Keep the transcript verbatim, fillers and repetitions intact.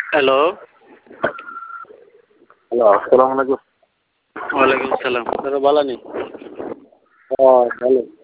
Hello. Hello, আসসালামু আলাইকুম। ওয়ালাইকুম সালাম। দাদা ভালো নি? হ্যাঁ, ভালো।